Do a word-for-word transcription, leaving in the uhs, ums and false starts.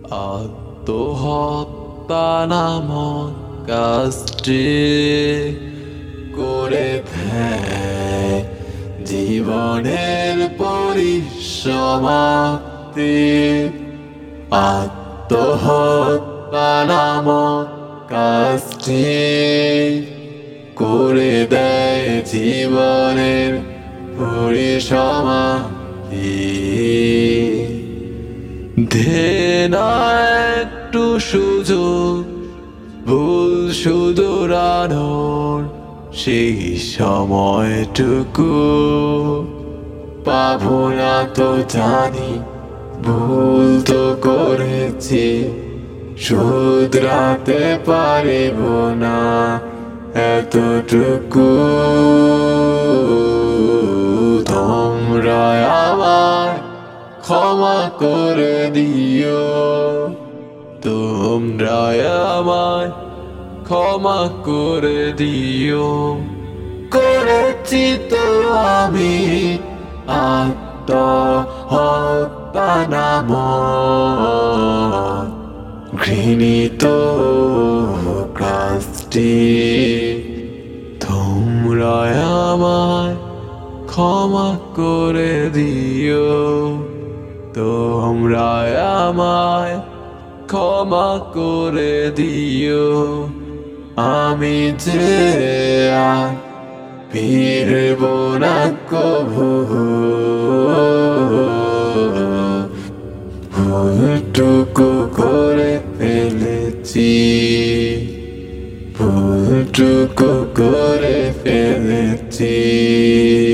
আত্মহত্যা নামক কাজটি করে দেয় জীবনের পরিসমাপ্তি। আত্মহত্যা নামক কাজটি করে দেয় জীবনের পরিসমাপ্তি। দে না একটু সুযোগ ভুল শুধরানোর, সেই সময়টুকু পাবো না তো জানি, ভুল তো করেছি শুধরাতে পারিব না এতটুকু। তোমরা আমায় ক্ষমা করে দিও, তোমরা আমায় ক্ষমা করে দিও। করেছি তো আমি আত্মহত্যা নামক ঘৃণিত কাজটি। তোমরা আমায় ক্ষমা করে দিও, তোমরা আমায় ক্ষমা করে দিও। আমি যে আর ফিরব না কভু, ভুলটুকু করে ফেলেছি, ভুলটুকু করে ফেলেছি।